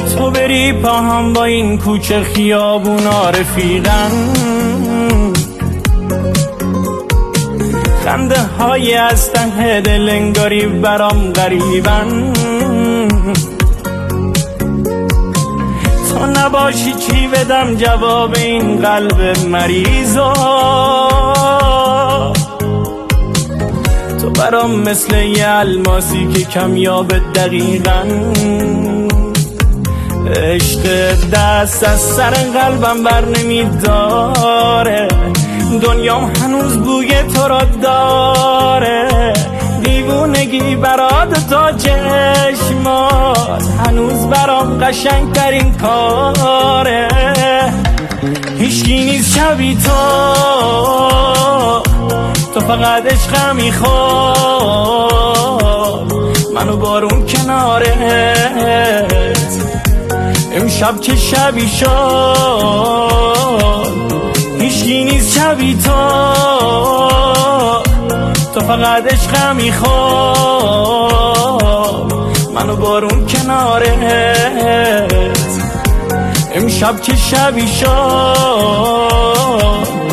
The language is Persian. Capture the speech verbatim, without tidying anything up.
تو بری پا هم با این کوچه خیابونا رفیقن، خنده های از ته دل انگاری برام غریبن. تو نباشی چی بدم جواب این قلب مریضا، تو برام مثل یه الماسی که کمیاب دقیقاً. عشق دست از سر قلبم بر نمیداره، دنیام هنوز بوی تو را داره. دیوونگی برات تا چشمات هنوز برام قشنگ ترین کاره. هیچکی نیست شبی تو، تو فقط عشق میخواد منو بارون کنارت. امشب که شبی شد هیچکی نیست شبی تو، تو فقط عشق میخواد منو بارون کنارت. امشب که شبی شد